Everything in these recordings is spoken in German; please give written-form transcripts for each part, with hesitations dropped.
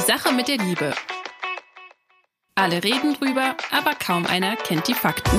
Sache mit der Liebe. Alle reden drüber, aber kaum einer kennt die Fakten.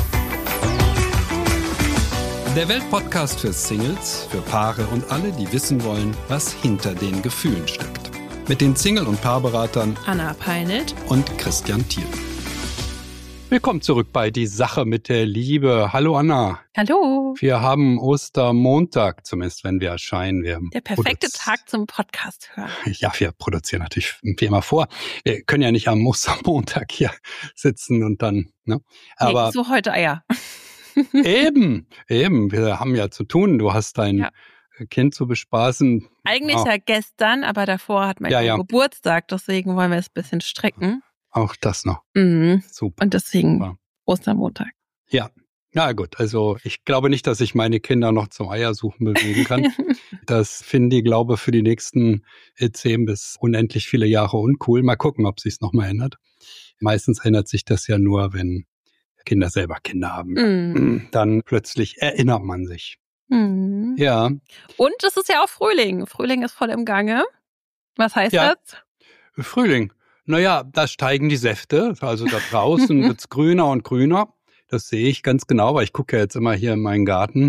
Der Weltpodcast für Singles, für Paare und alle, die wissen wollen, was hinter den Gefühlen steckt. Mit den Single- und Paarberatern Anna Peinelt und Christian Thiel. Willkommen zurück bei Die Sache mit der Liebe. Hallo Anna. Hallo. Wir haben Ostermontag, zumindest wenn wir erscheinen. Der perfekte Tag zum Podcast hören. Ja, wir produzieren natürlich wie immer vor. Wir können ja nicht am Ostermontag hier sitzen und dann, ne? Aber nee, so heute Eier. Eben. Wir haben ja zu tun. Du hast dein Kind zu bespaßen. Eigentlich ja gestern, aber davor hat mein Geburtstag, deswegen wollen wir es ein bisschen strecken. Auch das noch. Mhm. Super. Und deswegen Ostermontag. Ja. Ja gut, also ich glaube nicht, dass ich meine Kinder noch zum Eiersuchen bewegen kann. Das finden die, glaube ich, für die nächsten 10 bis unendlich viele Jahre uncool. Mal gucken, ob sich's nochmal ändert. Meistens ändert sich das ja nur, wenn Kinder selber Kinder haben. Dann plötzlich erinnert man sich. Ja. Und es ist ja auch Frühling. Frühling ist voll im Gange. Was heißt das? Frühling. Naja, da steigen die Säfte. Also da draußen wird's grüner und grüner. Das sehe ich ganz genau, weil ich gucke ja jetzt immer hier in meinen Garten.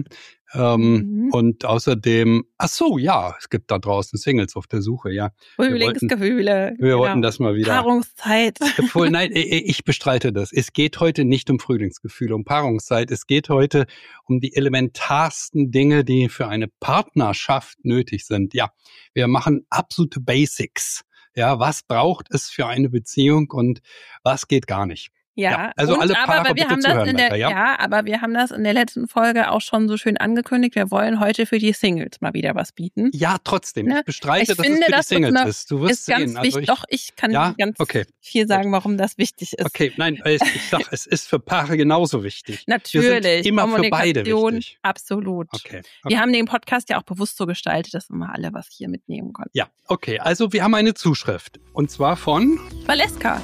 Und außerdem, es gibt da draußen Singles auf der Suche, ja. Frühlingsgefühle. Wir wollten das mal wieder. Paarungszeit. Obwohl, nein, ich bestreite das. Es geht heute nicht um Frühlingsgefühle, um Paarungszeit. Es geht heute um die elementarsten Dinge, die für eine Partnerschaft nötig sind. Ja, wir machen absolute Basics. Ja, was braucht es für eine Beziehung und was geht gar nicht? Ja, also alle Paare bitte zuhören weiter, aber wir haben das in der letzten Folge auch schon so schön angekündigt. Wir wollen heute für die Singles mal wieder was bieten. Ja, trotzdem. Ich bestreite, dass es für die Singles ist. Du wirst sehen. Ich kann ganz viel sagen, warum das wichtig ist. Okay, nein, ich sag, es ist für Paare genauso wichtig. Natürlich. Wir sind immer für beide wichtig. Absolut. Okay. Wir haben den Podcast ja auch bewusst so gestaltet, dass wir mal alle was hier mitnehmen konnten. Ja, okay. Also wir haben eine Zuschrift. Und zwar von Valeska.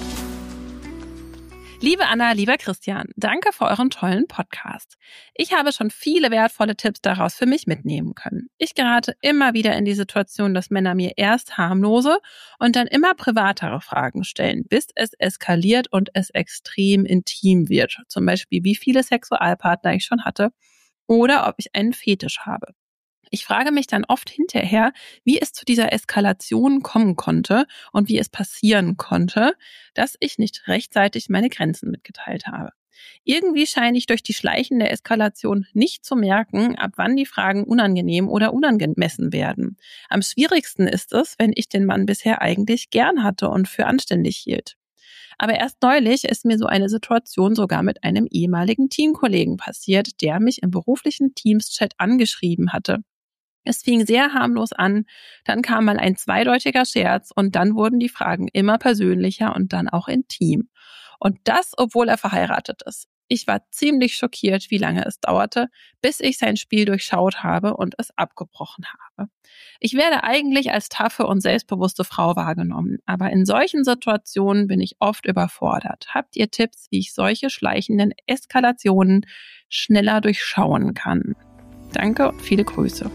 Liebe Anna, lieber Christian, danke für euren tollen Podcast. Ich habe schon viele wertvolle Tipps daraus für mich mitnehmen können. Ich gerate immer wieder in die Situation, dass Männer mir erst harmlose und dann immer privatere Fragen stellen, bis es eskaliert und es extrem intim wird. Zum Beispiel, wie viele Sexualpartner ich schon hatte oder ob ich einen Fetisch habe. Ich frage mich dann oft hinterher, wie es zu dieser Eskalation kommen konnte und wie es passieren konnte, dass ich nicht rechtzeitig meine Grenzen mitgeteilt habe. Irgendwie scheine ich durch die schleichende Eskalation nicht zu merken, ab wann die Fragen unangenehm oder unangemessen werden. Am schwierigsten ist es, wenn ich den Mann bisher eigentlich gern hatte und für anständig hielt. Aber erst neulich ist mir so eine Situation sogar mit einem ehemaligen Teamkollegen passiert, der mich im beruflichen Teams-Chat angeschrieben hatte. Es fing sehr harmlos an, dann kam mal ein zweideutiger Scherz und dann wurden die Fragen immer persönlicher und dann auch intim. Und das, obwohl er verheiratet ist. Ich war ziemlich schockiert, wie lange es dauerte, bis ich sein Spiel durchschaut habe und es abgebrochen habe. Ich werde eigentlich als taffe und selbstbewusste Frau wahrgenommen, aber in solchen Situationen bin ich oft überfordert. Habt ihr Tipps, wie ich solche schleichenden Eskalationen schneller durchschauen kann? Danke und viele Grüße.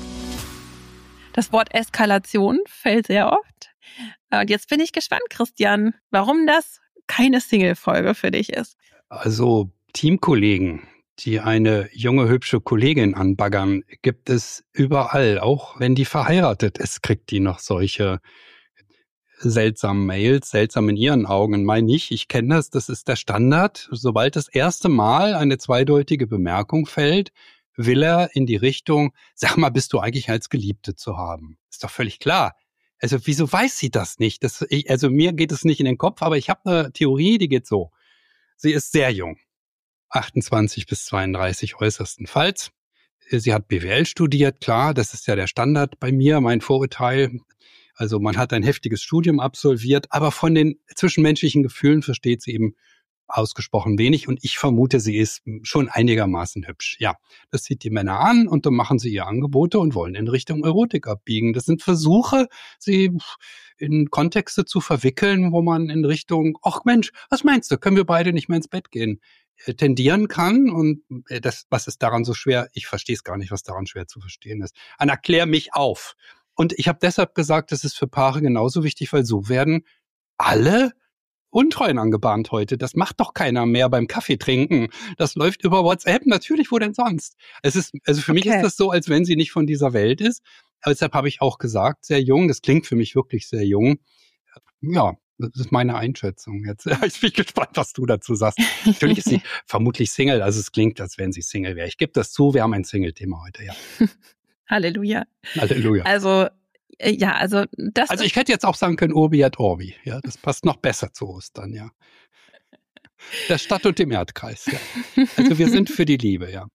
Das Wort Eskalation fällt sehr oft. Und jetzt bin ich gespannt, Christian, warum das keine Single-Folge für dich ist. Also Teamkollegen, die eine junge, hübsche Kollegin anbaggern, gibt es überall. Auch wenn die verheiratet ist, kriegt die noch solche seltsamen Mails, seltsam in ihren Augen. Meine ich kenne das ist der Standard. Sobald das erste Mal eine zweideutige Bemerkung fällt, will er in die Richtung, sag mal, bist du eigentlich als Geliebte zu haben? Ist doch völlig klar. Also wieso weiß sie das nicht? Also mir geht es nicht in den Kopf, aber ich habe eine Theorie, die geht so. Sie ist sehr jung, 28 bis 32 äußerstenfalls. Sie hat BWL studiert, klar, das ist ja der Standard bei mir, mein Vorurteil. Also man hat ein heftiges Studium absolviert, aber von den zwischenmenschlichen Gefühlen versteht sie eben ausgesprochen wenig und ich vermute, sie ist schon einigermaßen hübsch. Ja, das zieht die Männer an und dann machen sie ihr Angebote und wollen in Richtung Erotik abbiegen. Das sind Versuche, sie in Kontexte zu verwickeln, wo man in Richtung, ach Mensch, was meinst du, können wir beide nicht mehr ins Bett gehen, tendieren kann und was ist daran so schwer? Ich verstehe es gar nicht, was daran schwer zu verstehen ist. Anna, klär mich auf. Und ich habe deshalb gesagt, das ist für Paare genauso wichtig, weil so werden alle Untreuen angebahnt heute. Das macht doch keiner mehr beim Kaffee trinken. Das läuft über WhatsApp. Natürlich, wo denn sonst? Also für mich ist das so, als wenn sie nicht von dieser Welt ist. Aber deshalb habe ich auch gesagt, sehr jung. Das klingt für mich wirklich sehr jung. Ja, das ist meine Einschätzung jetzt. Ich bin gespannt, was du dazu sagst. Natürlich ist sie vermutlich Single. Also es klingt, als wenn sie Single wäre. Ich gebe das zu, wir haben ein Single-Thema heute, ja. Halleluja. Halleluja. Also das. Also ich hätte jetzt auch sagen können, Urbi et Orbi. Ja, das passt noch besser zu Ostern, ja. Der Stadt und dem Erdkreis, ja. Also wir sind für die Liebe, ja.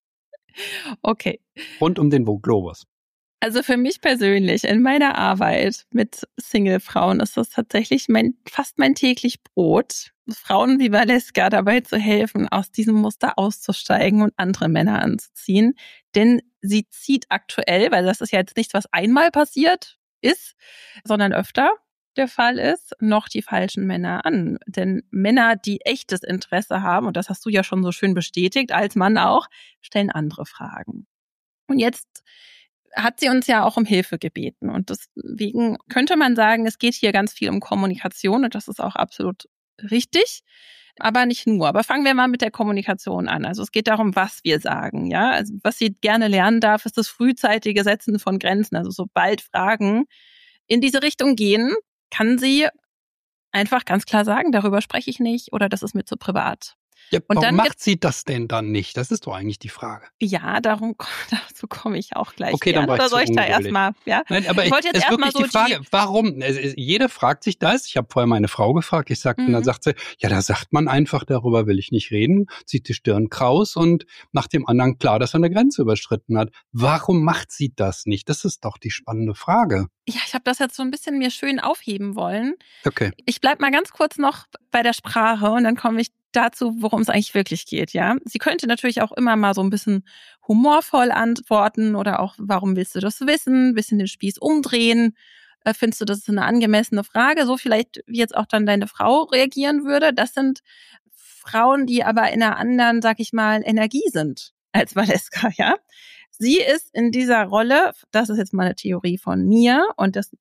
Okay. Rund um den Globus. Also für mich persönlich in meiner Arbeit mit Single-Frauen ist das tatsächlich fast mein täglich Brot, Frauen wie Valeska dabei zu helfen, aus diesem Muster auszusteigen und andere Männer anzuziehen. Denn sie zieht aktuell, weil das ist ja jetzt nichts, was einmal passiert ist, sondern öfter der Fall ist, noch die falschen Männer an. Denn Männer, die echtes Interesse haben, und das hast du ja schon so schön bestätigt, als Mann auch, stellen andere Fragen. Und jetzt hat sie uns ja auch um Hilfe gebeten. Und deswegen könnte man sagen, es geht hier ganz viel um Kommunikation und das ist auch absolut richtig, aber nicht nur. Aber fangen wir mal mit der Kommunikation an. Also es geht darum, was wir sagen. Ja, also was sie gerne lernen darf, ist das frühzeitige Setzen von Grenzen. Also sobald Fragen in diese Richtung gehen, kann sie einfach ganz klar sagen, darüber spreche ich nicht oder das ist mir zu privat. Ja, und warum dann macht sie das denn dann nicht? Das ist doch eigentlich die Frage. Ja, dazu komme ich auch gleich. Okay, dann war ich oder soll ich da ungeduldig. erstmal? Ja? Nein, aber ich wollte jetzt es ist erstmal wirklich so die Frage, warum? Jeder fragt sich das. Ich habe vorher meine Frau gefragt. Ich sagte, und dann sagt sie, ja, da sagt man einfach, darüber will ich nicht reden, zieht die Stirn kraus und macht dem anderen klar, dass er eine Grenze überschritten hat. Warum macht sie das nicht? Das ist doch die spannende Frage. Ja, ich habe das jetzt so ein bisschen mir schön aufheben wollen. Okay. Ich bleib mal ganz kurz noch bei der Sprache und dann komme ich dazu, worum es eigentlich wirklich geht, ja. Sie könnte natürlich auch immer mal so ein bisschen humorvoll antworten oder auch, warum willst du das wissen? Ein bisschen den Spieß umdrehen. Findest du, das ist eine angemessene Frage? So vielleicht, wie jetzt auch dann deine Frau reagieren würde. Das sind Frauen, die aber in einer anderen, sag ich mal, Energie sind als Valeska, ja. Sie ist in dieser Rolle, das ist jetzt mal eine Theorie von mir und das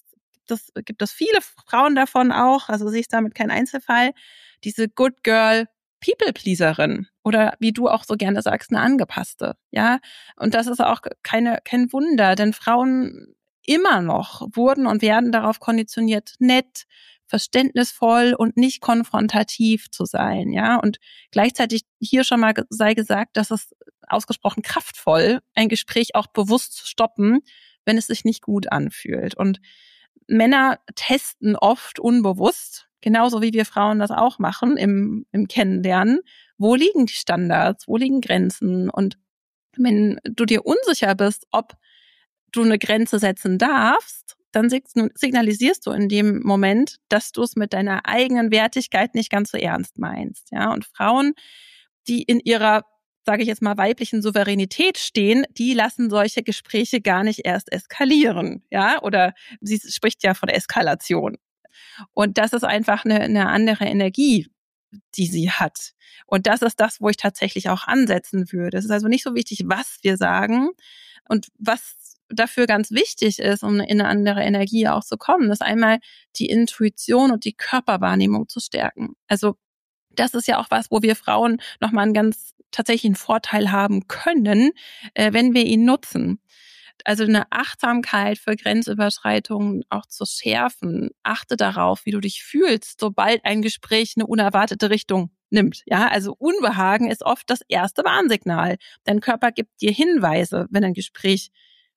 gibt es viele Frauen davon auch, also sie ist damit kein Einzelfall, diese Good Girl People-Pleaserin oder wie du auch so gerne sagst, eine Angepasste, ja. Und das ist auch kein Wunder, denn Frauen immer noch wurden und werden darauf konditioniert, nett, verständnisvoll und nicht konfrontativ zu sein, ja. Und gleichzeitig hier schon mal sei gesagt, dass es ausgesprochen kraftvoll, ein Gespräch auch bewusst zu stoppen, wenn es sich nicht gut anfühlt. Und Männer testen oft unbewusst, genauso wie wir Frauen das auch machen im Kennenlernen. Wo liegen die Standards? Wo liegen Grenzen? Und wenn du dir unsicher bist, ob du eine Grenze setzen darfst, dann signalisierst du in dem Moment, dass du es mit deiner eigenen Wertigkeit nicht ganz so ernst meinst. Ja, und Frauen, die in ihrer, sage ich jetzt mal, weiblichen Souveränität stehen, die lassen solche Gespräche gar nicht erst eskalieren. Ja, oder sie spricht ja von Eskalation. Und das ist einfach eine andere Energie, die sie hat. Und das ist das, wo ich tatsächlich auch ansetzen würde. Es ist also nicht so wichtig, was wir sagen und was dafür ganz wichtig ist, um in eine andere Energie auch zu kommen, ist einmal die Intuition und die Körperwahrnehmung zu stärken. Also das ist ja auch was, wo wir Frauen nochmal einen ganz tatsächlichen Vorteil haben können, wenn wir ihn nutzen. Also eine Achtsamkeit für Grenzüberschreitungen auch zu schärfen. Achte darauf, wie du dich fühlst, sobald ein Gespräch eine unerwartete Richtung nimmt. Ja, also Unbehagen ist oft das erste Warnsignal. Dein Körper gibt dir Hinweise, wenn ein Gespräch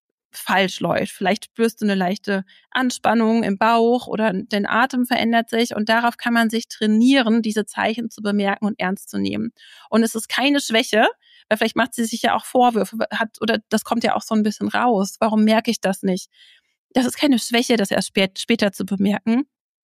falsch läuft. Vielleicht spürst du eine leichte Anspannung im Bauch oder dein Atem verändert sich und darauf kann man sich trainieren, diese Zeichen zu bemerken und ernst zu nehmen. Und es ist keine Schwäche, weil vielleicht macht sie sich ja auch Vorwürfe, oder das kommt ja auch so ein bisschen raus. Warum merke ich das nicht? Das ist keine Schwäche, das erst später zu bemerken.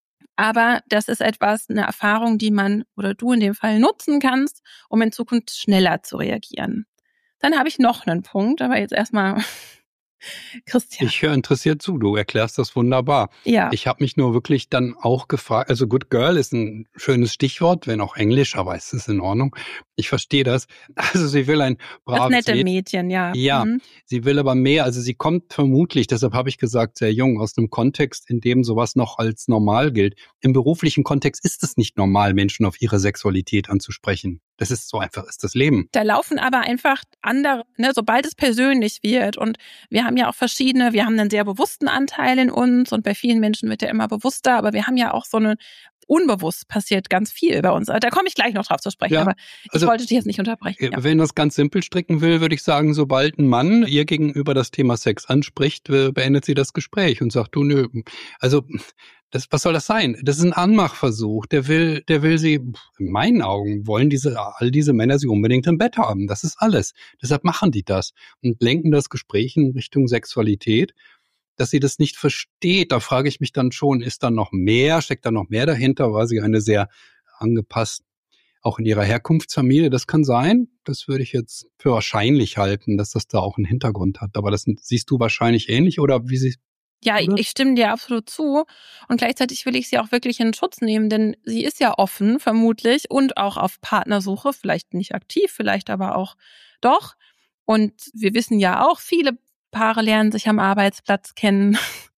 Aber das ist eine Erfahrung, die man oder du in dem Fall nutzen kannst, um in Zukunft schneller zu reagieren. Dann habe ich noch einen Punkt, aber jetzt erstmal Christian. Ich höre interessiert zu, du erklärst das wunderbar. Ja. Ich habe mich nur wirklich dann auch gefragt, also Good Girl ist ein schönes Stichwort, wenn auch Englisch, aber es ist in Ordnung. Ich verstehe das. Also sie will ein braves Das nette Mädchen, ja. Ja, sie will aber mehr. Also sie kommt vermutlich, deshalb habe ich gesagt, sehr jung, aus einem Kontext, in dem sowas noch als normal gilt. Im beruflichen Kontext ist es nicht normal, Menschen auf ihre Sexualität anzusprechen. Das ist so einfach, ist das Leben. Da laufen aber einfach andere, ne, sobald es persönlich wird. Und wir haben ja auch wir haben einen sehr bewussten Anteil in uns und bei vielen Menschen wird der immer bewusster, aber wir haben ja auch so eine, unbewusst passiert ganz viel bei uns. Da komme ich gleich noch drauf zu sprechen, aber ich wollte dich jetzt nicht unterbrechen. Ja. Wenn das ganz simpel stricken will, würde ich sagen, sobald ein Mann ihr gegenüber das Thema Sex anspricht, beendet sie das Gespräch und sagt, du, nö, also was soll das sein? Das ist ein Anmachversuch. Der will sie, in meinen Augen, wollen all diese Männer sie unbedingt im Bett haben. Das ist alles. Deshalb machen die das und lenken das Gespräch in Richtung Sexualität. Dass sie das nicht versteht, da frage ich mich dann schon, steckt da noch mehr dahinter? War sie eine sehr angepasst, auch in ihrer Herkunftsfamilie? Das kann sein. Das würde ich jetzt für wahrscheinlich halten, dass das da auch einen Hintergrund hat. Aber das siehst du wahrscheinlich ähnlich oder wie sie... Ja, ich stimme dir absolut zu und gleichzeitig will ich sie auch wirklich in Schutz nehmen, denn sie ist ja offen, vermutlich, und auch auf Partnersuche, vielleicht nicht aktiv, vielleicht aber auch doch. Und wir wissen ja auch, viele Paare lernen sich am Arbeitsplatz kennen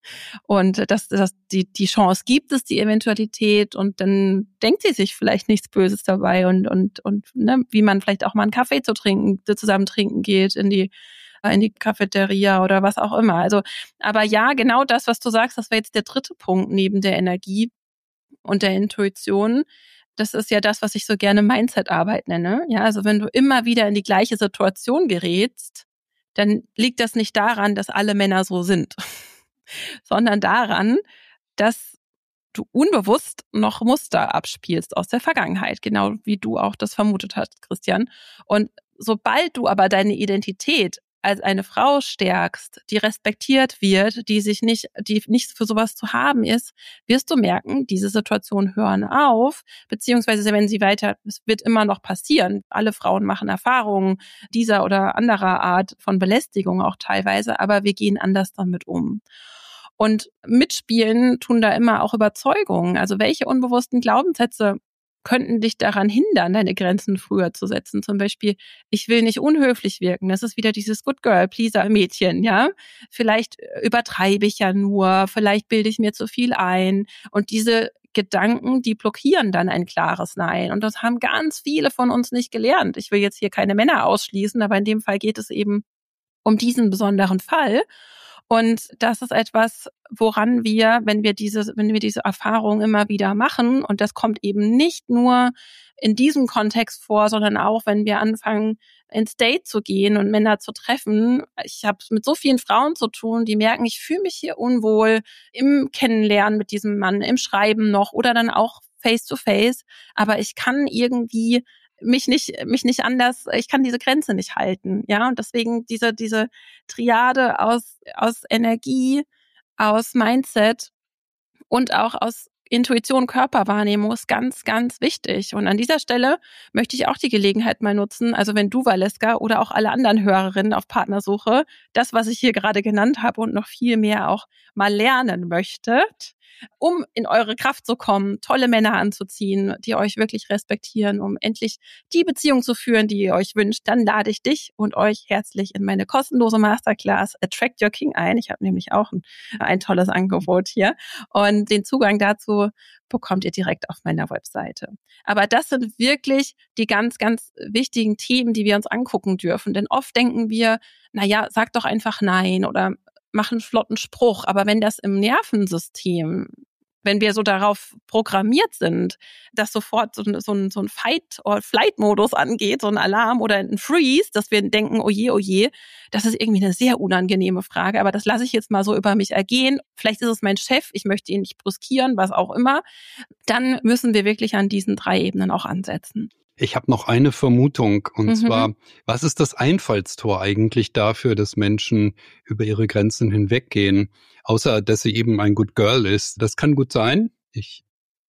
und dass die Chance gibt es, die Eventualität, und dann denkt sie sich vielleicht nichts Böses dabei und ne, wie man vielleicht auch mal einen Kaffee zusammen trinken geht in die Cafeteria oder was auch immer. Also, aber ja, genau das, was du sagst, das wäre jetzt der dritte Punkt neben der Energie und der Intuition. Das ist ja das, was ich so gerne Mindset-Arbeit nenne. Ja, also wenn du immer wieder in die gleiche Situation gerätst, dann liegt das nicht daran, dass alle Männer so sind, sondern daran, dass du unbewusst noch Muster abspielst aus der Vergangenheit, genau wie du auch das vermutet hast, Christian. Und sobald du aber deine Identität als eine Frau stärkst, die respektiert wird, die nicht für sowas zu haben ist, wirst du merken, diese Situationen hören auf, beziehungsweise es wird immer noch passieren. Alle Frauen machen Erfahrungen dieser oder anderer Art von Belästigung auch teilweise, aber wir gehen anders damit um. Und mitspielen tun da immer auch Überzeugungen. Also welche unbewussten Glaubenssätze könnten dich daran hindern, deine Grenzen früher zu setzen? Zum Beispiel, ich will nicht unhöflich wirken. Das ist wieder dieses Good Girl, Pleaser-Mädchen, ja? Vielleicht übertreibe ich ja nur, vielleicht bilde ich mir zu viel ein. Und diese Gedanken, die blockieren dann ein klares Nein. Und das haben ganz viele von uns nicht gelernt. Ich will jetzt hier keine Männer ausschließen, aber in dem Fall geht es eben um diesen besonderen Fall. Und das ist etwas, woran wir, wenn wir diese Erfahrung immer wieder machen, und das kommt eben nicht nur in diesem Kontext vor, sondern auch, wenn wir anfangen, ins Date zu gehen und Männer zu treffen. Ich habe mit so vielen Frauen zu tun, die merken, ich fühle mich hier unwohl im Kennenlernen mit diesem Mann, im Schreiben noch oder dann auch face to face, aber ich kann irgendwie mich nicht anders, ich kann diese Grenze nicht halten, ja, und deswegen diese Triade aus Energie, aus Mindset und auch aus Intuition, Körperwahrnehmung ist ganz, ganz wichtig. Und an dieser Stelle möchte ich auch die Gelegenheit mal nutzen, also wenn du, Valeska, oder auch alle anderen Hörerinnen auf Partnersuche, das, was ich hier gerade genannt habe und noch viel mehr auch mal lernen möchtet, um in eure Kraft zu kommen, tolle Männer anzuziehen, die euch wirklich respektieren, um endlich die Beziehung zu führen, die ihr euch wünscht, dann lade ich dich und euch herzlich in meine kostenlose Masterclass Attract Your King ein. Ich habe nämlich auch ein tolles Angebot hier und den Zugang dazu bekommt ihr direkt auf meiner Webseite. Aber das sind wirklich die ganz, ganz wichtigen Themen, die wir uns angucken dürfen, denn oft denken wir, naja, sag doch einfach nein oder mach einen flotten Spruch. Aber wenn das im Nervensystem, wenn wir so darauf programmiert sind, dass sofort so ein Fight- oder Flight-Modus angeht, so ein Alarm oder ein Freeze, dass wir denken, oh je, das ist irgendwie eine sehr unangenehme Frage, aber das lasse ich jetzt mal so über mich ergehen. Vielleicht ist es mein Chef, ich möchte ihn nicht brüskieren, was auch immer. Dann müssen wir wirklich an diesen 3 Ebenen auch ansetzen. Ich habe noch eine Vermutung, und zwar, was ist das Einfallstor eigentlich dafür, dass Menschen über ihre Grenzen hinweggehen, außer dass sie eben ein Good Girl ist? Das kann gut sein. Ich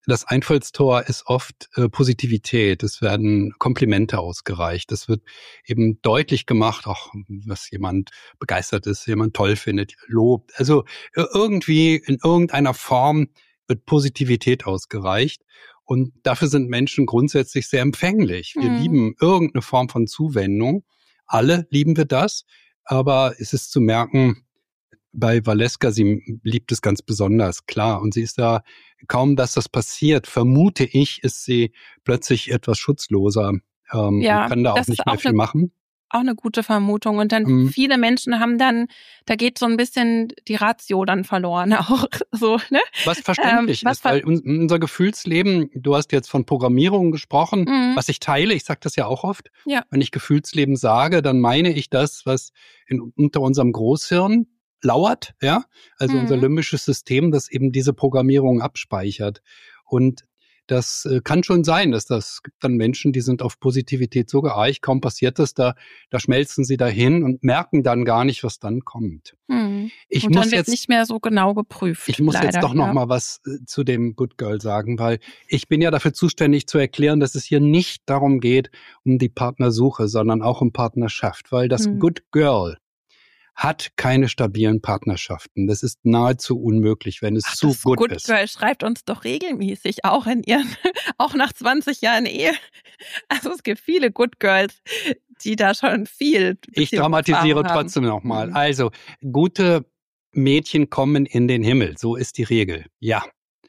das Einfallstor ist oft Positivität. Es werden Komplimente ausgereicht. Es wird eben deutlich gemacht, auch was jemand begeistert ist, jemand toll findet, lobt. Also irgendwie in irgendeiner Form wird Positivität ausgereicht. Und dafür sind Menschen grundsätzlich sehr empfänglich. Wir lieben irgendeine Form von Zuwendung. Alle lieben wir das. Aber es ist zu merken, bei Valeska, sie liebt es ganz besonders, klar. Und sie ist da, kaum dass das passiert, vermute ich, ist sie plötzlich etwas schutzloser und kann da auch nicht mehr viel machen. Auch eine gute Vermutung. Und dann viele Menschen haben dann, da geht so ein bisschen die Ratio dann verloren auch. So, ne? Was verständlich ist, weil unser Gefühlsleben, du hast jetzt von Programmierung gesprochen, was ich teile, ich sage das ja auch oft. Ja. Wenn ich Gefühlsleben sage, dann meine ich das, was unter unserem Großhirn lauert, ja, also unser limbisches System, das eben diese Programmierung abspeichert. Und das kann schon sein, dass es gibt dann Menschen, die sind auf Positivität so geeicht, kaum passiert das, da schmelzen sie dahin und merken dann gar nicht, was dann kommt. Und dann wird nicht mehr so genau geprüft. Ich muss leider, jetzt doch noch mal was zu dem Good Girl sagen, weil ich bin ja dafür zuständig zu erklären, dass es hier nicht darum geht, um die Partnersuche, sondern auch um Partnerschaft, weil das Good Girl hat keine stabilen Partnerschaften. Das ist nahezu unmöglich, wenn es zu gut ist. Good Girl schreibt uns doch regelmäßig, auch in ihren, auch nach 20 Jahren Ehe. Also es gibt viele Good Girls, die da schon viel. Ich dramatisiere trotzdem nochmal. Also, gute Mädchen kommen in den Himmel. So ist die Regel. Ja.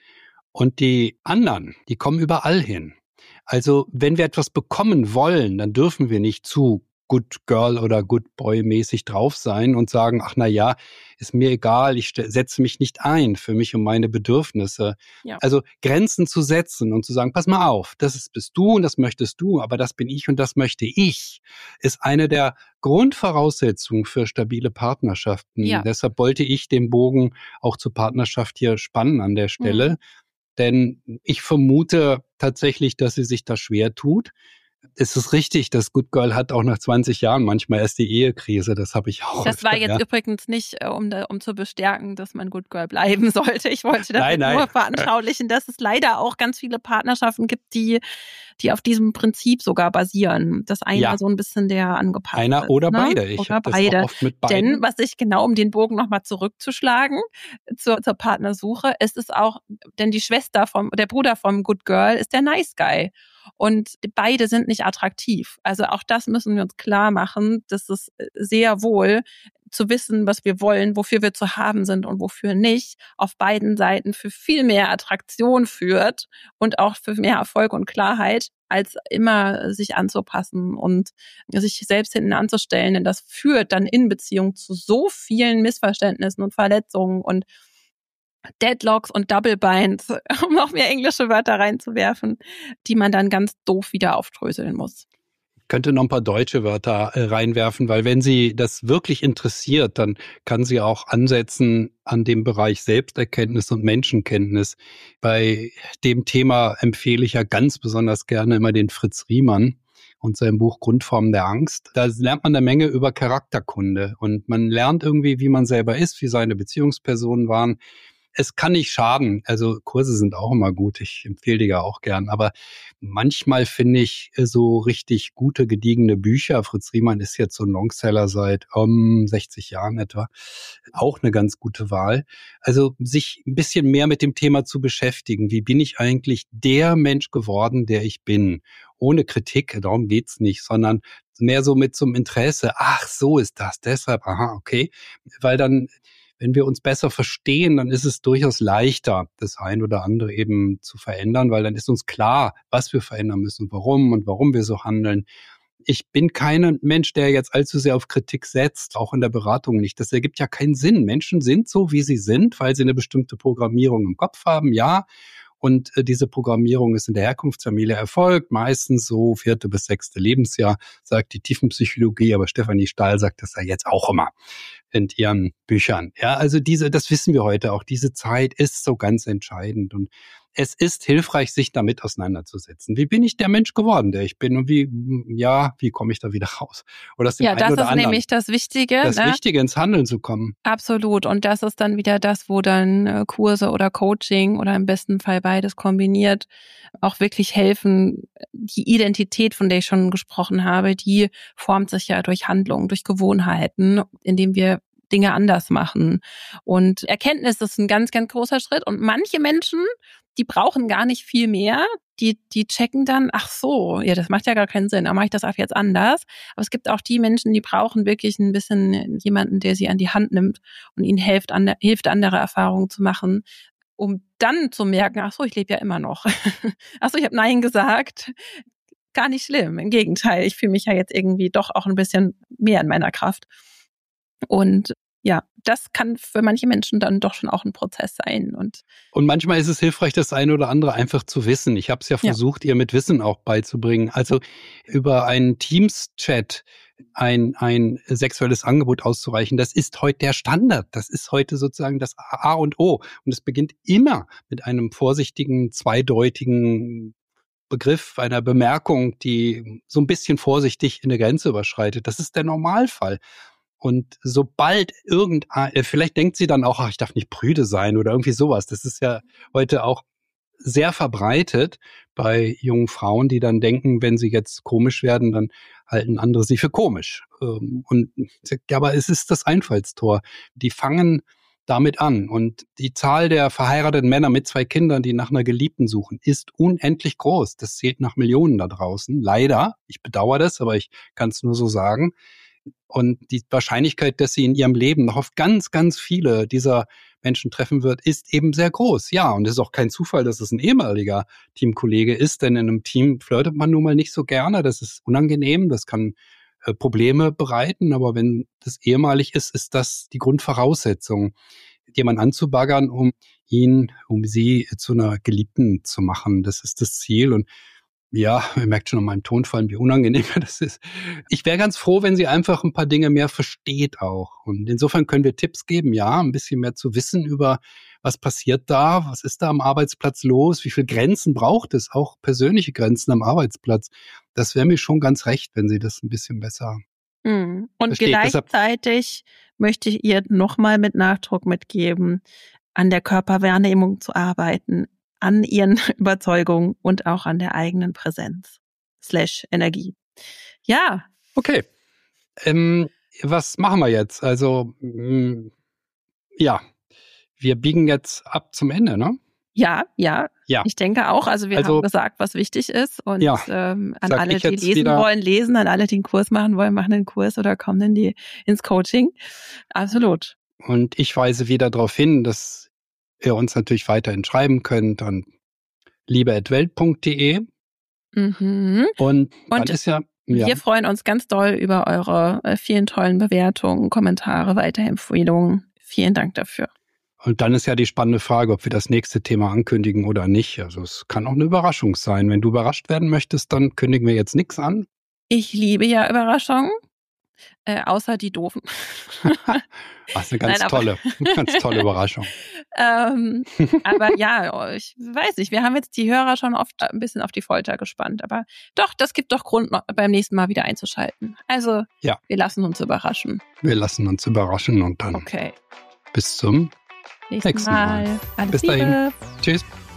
Und die anderen, die kommen überall hin. Also, wenn wir etwas bekommen wollen, dann dürfen wir nicht zu Good Girl oder Good Boy mäßig drauf sein und sagen, ach na ja, ist mir egal, ich setze mich nicht ein für mich und meine Bedürfnisse. Ja. Also Grenzen zu setzen und zu sagen, pass mal auf, bist du und das möchtest du, aber das bin ich und das möchte ich, ist eine der Grundvoraussetzungen für stabile Partnerschaften. Ja. Deshalb wollte ich den Bogen auch zur Partnerschaft hier spannen an der Stelle, denn ich vermute tatsächlich, dass sie sich da schwer tut. Es ist richtig, das Good Girl hat auch nach 20 Jahren manchmal erst die Ehekrise, das habe ich auch. Das war jetzt übrigens nicht, um zu bestärken, dass man Good Girl bleiben sollte. Ich wollte das nur veranschaulichen, dass es leider auch ganz viele Partnerschaften gibt, die auf diesem Prinzip sogar basieren. Das einer so ein bisschen der angepasst einer ist. oder beide. Ich habe das auch oft mit beiden. Denn, was ich genau, um den Bogen nochmal zurückzuschlagen, zur Partnersuche, ist es auch, denn der Bruder vom Good Girl ist der Nice Guy. Und beide sind nicht attraktiv. Also auch das müssen wir uns klar machen, dass es sehr wohl zu wissen, was wir wollen, wofür wir zu haben sind und wofür nicht, auf beiden Seiten für viel mehr Attraktion führt und auch für mehr Erfolg und Klarheit, als immer sich anzupassen und sich selbst hinten anzustellen. Denn das führt dann in Beziehung zu so vielen Missverständnissen und Verletzungen und Deadlocks und Double Binds, um noch mehr englische Wörter reinzuwerfen, die man dann ganz doof wieder aufdröseln muss. Ich könnte noch ein paar deutsche Wörter reinwerfen, weil wenn sie das wirklich interessiert, dann kann sie auch ansetzen an dem Bereich Selbsterkenntnis und Menschenkenntnis. Bei dem Thema empfehle ich ja ganz besonders gerne immer den Fritz Riemann und sein Buch Grundformen der Angst. Da lernt man eine Menge über Charakterkunde und man lernt irgendwie, wie man selber ist, wie seine Beziehungspersonen waren. Es kann nicht schaden. Also Kurse sind auch immer gut. Ich empfehle die ja auch gern. Aber manchmal finde ich so richtig gute, gediegene Bücher. Fritz Riemann ist jetzt so ein Longseller seit 60 Jahren etwa. Auch eine ganz gute Wahl. Also sich ein bisschen mehr mit dem Thema zu beschäftigen. Wie bin ich eigentlich der Mensch geworden, der ich bin? Ohne Kritik, darum geht's nicht, sondern mehr so mit so einem Interesse. Ach, so ist das. Deshalb, aha, okay. Weil dann, wenn wir uns besser verstehen, dann ist es durchaus leichter, das ein oder andere eben zu verändern, weil dann ist uns klar, was wir verändern müssen, warum wir so handeln. Ich bin kein Mensch, der jetzt allzu sehr auf Kritik setzt, auch in der Beratung nicht. Das ergibt ja keinen Sinn. Menschen sind so, wie sie sind, weil sie eine bestimmte Programmierung im Kopf haben, ja. Und diese Programmierung ist in der Herkunftsfamilie erfolgt, meistens so 4. bis 6. Lebensjahr, sagt die Tiefenpsychologie, aber Stefanie Stahl sagt das ja jetzt auch immer in ihren Büchern. Ja, also das wissen wir heute auch. Diese Zeit ist so ganz entscheidend. Und es ist hilfreich, sich damit auseinanderzusetzen. Wie bin ich der Mensch geworden, der ich bin und wie komme ich da wieder raus? Oder das ist nämlich das Wichtige. Das Wichtige, ins Handeln zu kommen. Absolut. Und das ist dann wieder das, wo dann Kurse oder Coaching oder im besten Fall beides kombiniert auch wirklich helfen. Die Identität, von der ich schon gesprochen habe, die formt sich ja durch Handlungen, durch Gewohnheiten, indem wir Dinge anders machen. Und Erkenntnis ist ein ganz, ganz großer Schritt. Und manche Menschen, die brauchen gar nicht viel mehr. Die checken dann, ach so, ja, das macht ja gar keinen Sinn, dann mache ich das ab jetzt anders. Aber es gibt auch die Menschen, die brauchen wirklich ein bisschen jemanden, der sie an die Hand nimmt und ihnen hilft, andere Erfahrungen zu machen, um dann zu merken, ach so, ich lebe ja immer noch. Ach so, ich habe Nein gesagt. Gar nicht schlimm, im Gegenteil. Ich fühle mich ja jetzt irgendwie doch auch ein bisschen mehr in meiner Kraft. Und ja, das kann für manche Menschen dann doch schon auch ein Prozess sein. Und manchmal ist es hilfreich, das eine oder andere einfach zu wissen. Ich habe es ja versucht, ihr mit Wissen auch beizubringen. Also über einen Teams-Chat ein sexuelles Angebot auszureichen, das ist heute der Standard. Das ist heute sozusagen das A und O. Und es beginnt immer mit einem vorsichtigen, zweideutigen Begriff, einer Bemerkung, die so ein bisschen vorsichtig eine Grenze überschreitet. Das ist der Normalfall. Und sobald vielleicht denkt sie dann auch, ach, ich darf nicht prüde sein oder irgendwie sowas. Das ist ja heute auch sehr verbreitet bei jungen Frauen, die dann denken, wenn sie jetzt komisch werden, dann halten andere sie für komisch. Und ja, aber es ist das Einfallstor. Die fangen damit an. Und die Zahl der verheirateten Männer mit 2 Kindern, die nach einer Geliebten suchen, ist unendlich groß. Das zählt nach Millionen da draußen. Leider. Ich bedauere das, aber ich kann es nur so sagen. Und die Wahrscheinlichkeit, dass sie in ihrem Leben noch auf ganz, ganz viele dieser Menschen treffen wird, ist eben sehr groß. Ja, und es ist auch kein Zufall, dass es ein ehemaliger Teamkollege ist, denn in einem Team flirtet man nun mal nicht so gerne. Das ist unangenehm, das kann Probleme bereiten, aber wenn das ehemalig ist, ist das die Grundvoraussetzung, jemanden anzubaggern, um sie zu einer Geliebten zu machen. Das ist das Ziel. Und ja, ihr merkt schon an meinem Tonfall, wie unangenehm das ist. Ich wäre ganz froh, wenn sie einfach ein paar Dinge mehr versteht auch. Und insofern können wir Tipps geben, ja, ein bisschen mehr zu wissen über, was passiert da, was ist da am Arbeitsplatz los, wie viele Grenzen braucht es, auch persönliche Grenzen am Arbeitsplatz. Das wäre mir schon ganz recht, wenn sie das ein bisschen besser Und versteht. gleichzeitig möchte ich ihr nochmal mit Nachdruck mitgeben, an der Körperwahrnehmung zu arbeiten, an ihren Überzeugungen und auch an der eigenen Präsenz / Energie. Ja. Okay. Was machen wir jetzt? Also, ja, wir biegen jetzt ab zum Ende, ne? Ja. Ich denke auch. Also wir haben gesagt, was wichtig ist. Und an alle, die lesen wollen, lesen. An alle, die einen Kurs machen wollen, machen den Kurs oder kommen ins Coaching. Absolut. Und ich weise wieder darauf hin, dass ihr uns natürlich weiterhin schreiben könnt an liebe@welt.de. Und dann ist ja... Wir freuen uns ganz doll über eure vielen tollen Bewertungen, Kommentare, Weiterempfehlungen. Vielen Dank dafür. Und dann ist ja die spannende Frage, ob wir das nächste Thema ankündigen oder nicht. Also es kann auch eine Überraschung sein. Wenn du überrascht werden möchtest, dann kündigen wir jetzt nichts an. Ich liebe ja Überraschungen. Außer die doofen. Das ist eine ganz tolle Überraschung. Aber ja, ich weiß nicht, wir haben jetzt die Hörer schon oft ein bisschen auf die Folter gespannt. Aber doch, das gibt doch Grund, beim nächsten Mal wieder einzuschalten. Also, wir lassen uns überraschen. Wir lassen uns überraschen und dann bis zum nächsten Mal. Alles bis dahin. Tschüss.